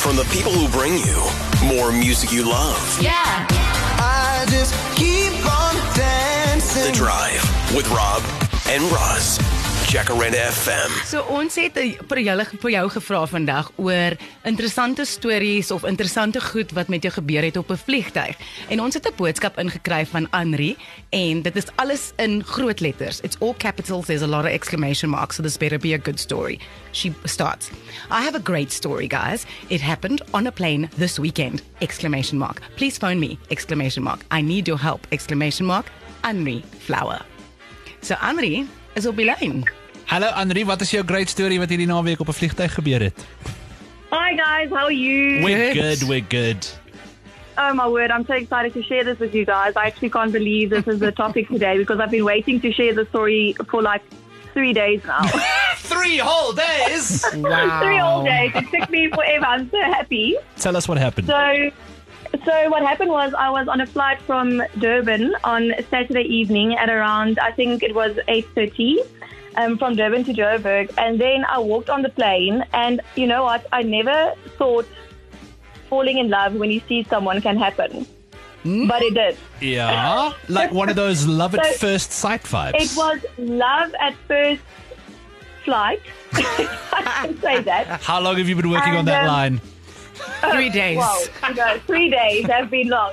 From the people who bring you more music you love. Yeah. I just keep on dancing. The Drive with Rob and Roz. Jacaranda FM. So ons het vir jou gevra vandag oor interessante stories of interessante goed wat met jou gebeur het op 'n vliegtuig. En ons het 'n boodskap ingekry van Anri en dit is alles in groot letters. It's all capitals, there's a lot of exclamation marks, so this better be a good story. She starts, I have a great story, guys. It happened on a plane this weekend, exclamation mark. Please phone me, exclamation mark. I need your help, exclamation mark. Anri Flower. So Anri is op die lyn. Hallo Anri, wat is jou great story wat hierdie naweek op 'n vliegtuig gebeur het? Hi guys, how are you? We're good. Oh my word, I'm so excited to share this with you guys. I actually can't believe this is the topic today because I've been waiting to share the story for like 3 days now. 3 whole days? Wow. 3 whole days. It took me forever. I'm so happy. Tell us what happened. So what happened was I was on a flight from Durban on Saturday evening at around, I think it was 8:30. From Durban to Joburg, and then I walked on the plane, and you know what, I never thought falling in love when you see someone can happen, but it did. Yeah, like one of those love at first sight vibes. It was love at first flight. I can say that. How long have you been working on that line? 3 days. Well, 3 days have been long.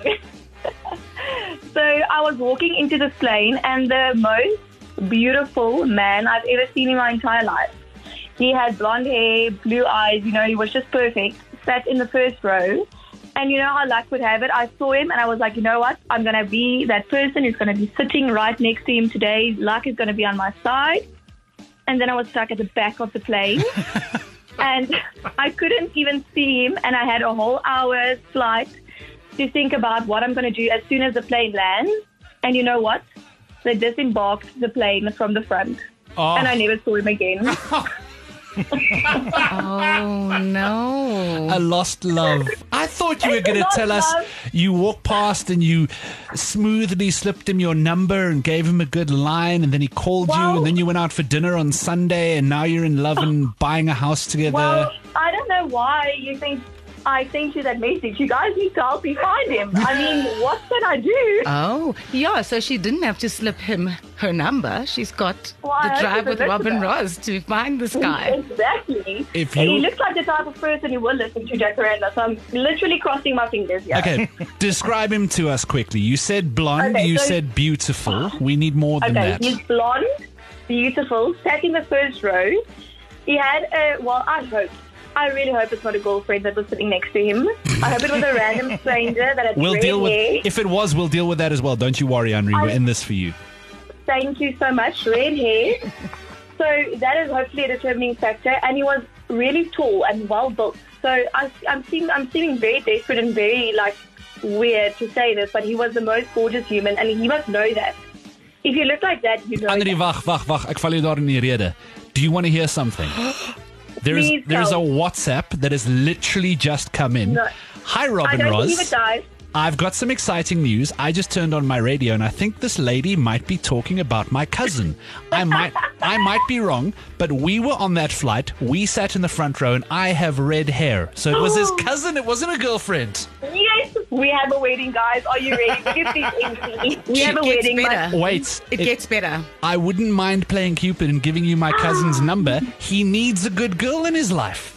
So I was walking into this plane, and the most beautiful man I've ever seen in my entire life. He had blonde hair, blue eyes, you know, he was just perfect. Sat in the first row. And you know how luck would have it, I saw him and I was like, you know what, I'm going to be that person who's going to be sitting right next to him today. Luck is going to be on my side. And then I was stuck at the back of the plane. And I couldn't even see him, and I had a whole hour's flight to think about what I'm going to do as soon as the plane lands. And you know what? They disembarked the plane from the front. Oh. And I never saw him again. Oh no. A lost love. I thought you were going to Lost tell us love. you walked past and you smoothly slipped him your number and gave him a good line, and then he called you, Well- and then you went out for dinner on Sunday, and now you're in love and buying a house together. Well, I don't know why you think I sent you that message. You guys need to help me find him. I mean, what can I do? Oh, yeah, so she didn't have to slip him her number. She's got Well, I the hope drive he's a with Rob and listener. Roz to find this guy. Exactly. If And you- he looks like the type of person who will listen to Jacaranda, so I'm literally crossing my fingers. Yeah. Okay, describe him to us quickly. You said blonde, Okay, you so- said beautiful. We need more than Okay, that. he's blonde, beautiful, sat in the first row. He had I really hope it's not a girlfriend that was sitting next to him. I hope it was a random stranger that had We'll red deal with, hair. if it was, we'll deal with that as well. Don't you worry, Henry. We're in this for you. Thank you so much. Red hair. So that is hopefully a determining factor. And he was really tall and well built. So I'm seeming very desperate and very weird to say this, but he was the most gorgeous human, and he must know that. If you look like that, you know. Henry, that. wag. Ek val jou daar in die rede. Do you want to hear something? There is a tell. WhatsApp that has literally just come in. No. Hi, I Robin don't Roz. believe it, guys. I've got some exciting news. I just turned on my radio and I think this lady might be talking about my cousin. I might be wrong, but we were on that flight. We sat in the front row and I have red hair. So it was his cousin. It wasn't a girlfriend. Yes, we have a wedding, guys. Are you ready? Give these empty. We have a It gets wedding. better. Wait. It gets better. I wouldn't mind playing Cupid and giving you my cousin's number. He needs a good girl in his life.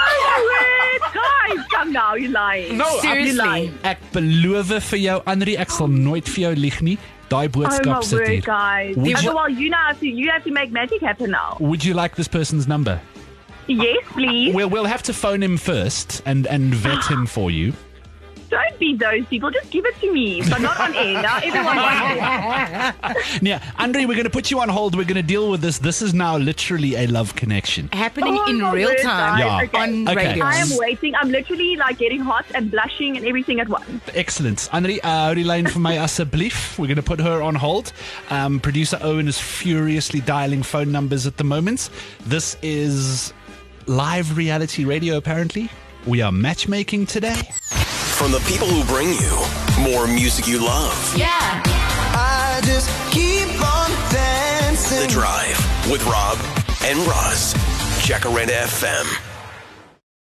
Guys, come now, you're lying. No, Seriously. Ek beloof vir jou, Henry, ek sal nooit vir jou lieg nie. Daai Oh my boodskap sit word, hier. guys. Would Okay, you- well, you have to make magic happen now. Would you like this person's number? Yes, please. We'll have to phone him first and vet him for you. Don't be those people. Just give it to me, but not on air. Now everyone wants it. Yeah, Andre, we're going to put you on hold. We're going to deal with this. This is now literally a love connection. Happening Oh in my real word, time guys. Yeah. on Okay. radio. I am waiting. I'm literally getting hot and blushing and everything at once. Excellent. Andre, hou die lyn vir my asseblief. We're going to put her on hold. Producer Owen is furiously dialing phone numbers at the moment. This is live reality radio, apparently. We are matchmaking today. From the people who bring you more music you love. Yeah. I just keep on dancing. The Drive with Rob and Roz. Jacaranda FM.